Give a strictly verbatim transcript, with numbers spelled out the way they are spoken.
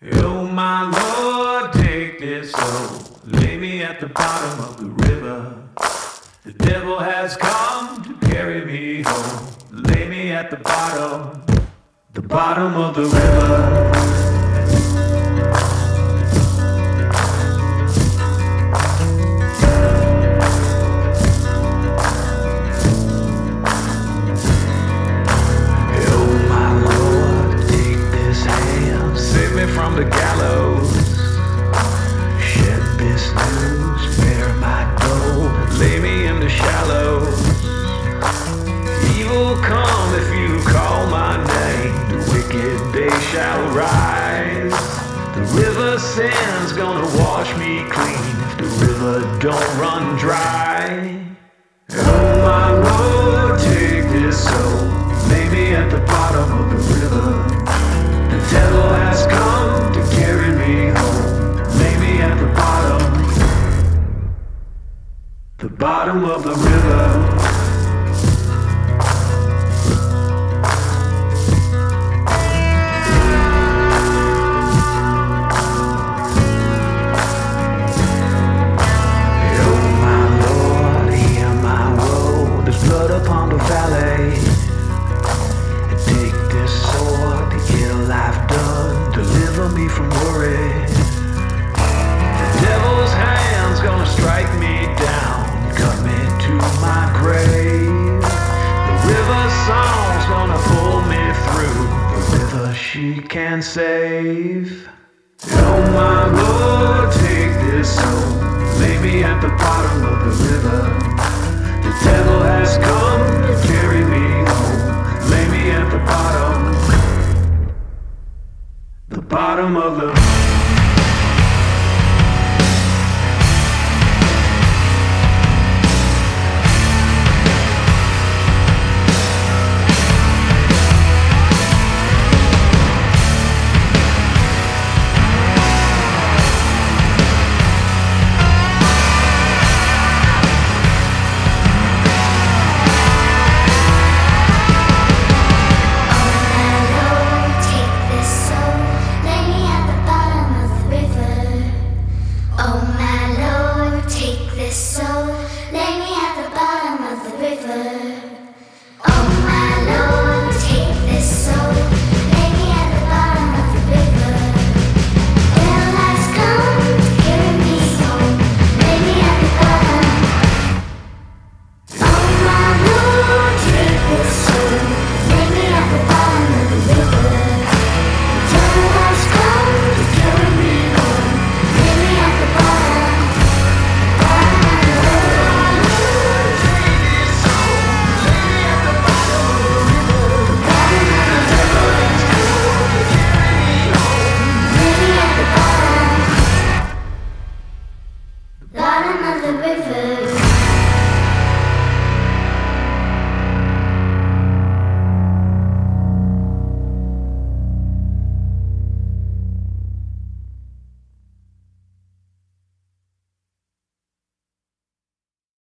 Oh my Lord, take this soul, lay me at the bottom of the river. The devil has come to carry me home, lay me at the bottom, the bottom of the river. From the gallows, shed this news, bare my gold, lay me in the shallows. Evil come if you call my name, the wicked day shall rise. The river sin's gonna wash me clean if the river don't run dry. Oh my Lord, take this soul, lay me at the bottom of the river. The devil has come to carry me home, lay me at the bottom, the bottom of the river. Oh my Lord, hear my woe, there's blood upon the valley. Take this sword, the ill I've done, deliver me from worry. The devil's hand's gonna strike me down, cut me to my grave. The river song's gonna pull me through, the river she can save. Oh my Lord, take this soul, lay me at the bottom of the river. The devil has come to carry me home, lay me at the bottom, the bottom of the